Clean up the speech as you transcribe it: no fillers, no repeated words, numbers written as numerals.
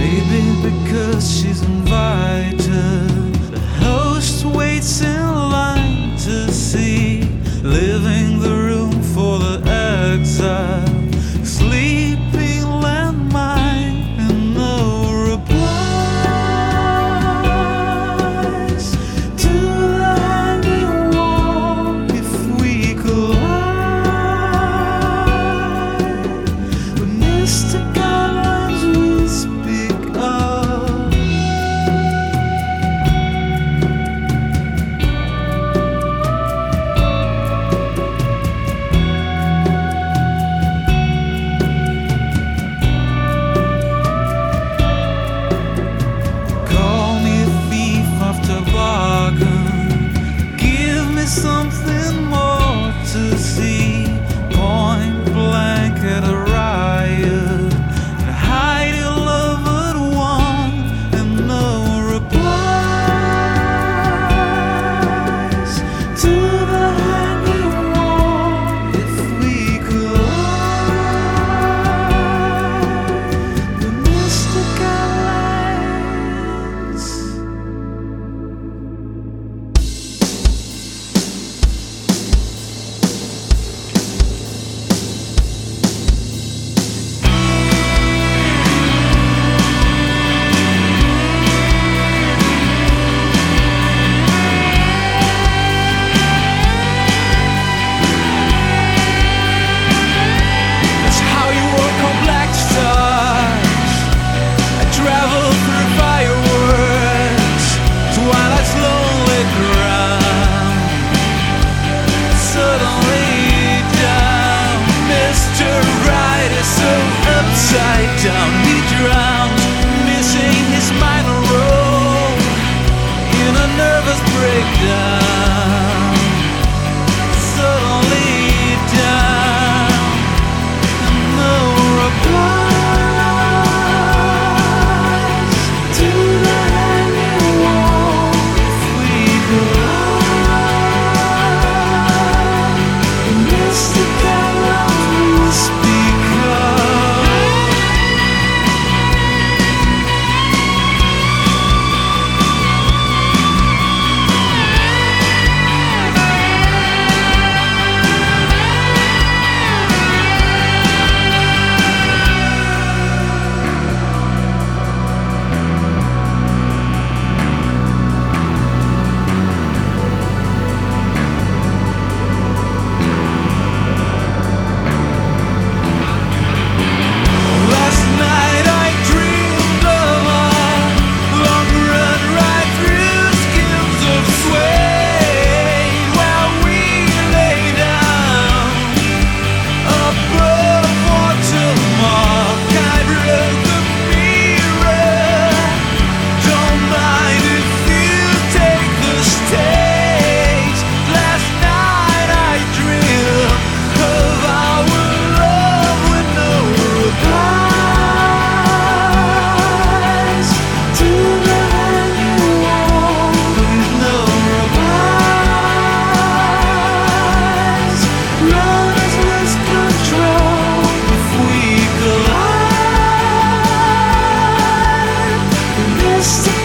Maybe because she's invited, the host waits in line to see, leaving the room for the exile. Sleeping landmine and no replies to the hanging wall. If we collide with Mr. Guidelines we speak of. Call me a thief after bargain, give me something more to see. Point blank at a riot, and hide your loved one, and no replies to the hanging wall. If we collide with Mr. Guidelines. That's how you work on black stars. I travel through fireworks, twilight's lonely ground. Suddenly down, Mr. Right is so upside down. He drowns, missing his minor role in a nervous breakdown. Suddenly down, no replies to the hanging wall. If we collide with Mr. Guidelines we speak of. Last night I dreamed of a long run right through skills of suede, while we lay down above watermark. I broke the mirror. Don't mind if you take the stage. Last night I dreamed of our love with no replies to the hanging wall. With no replies, runners lose control. If we collide with Mr.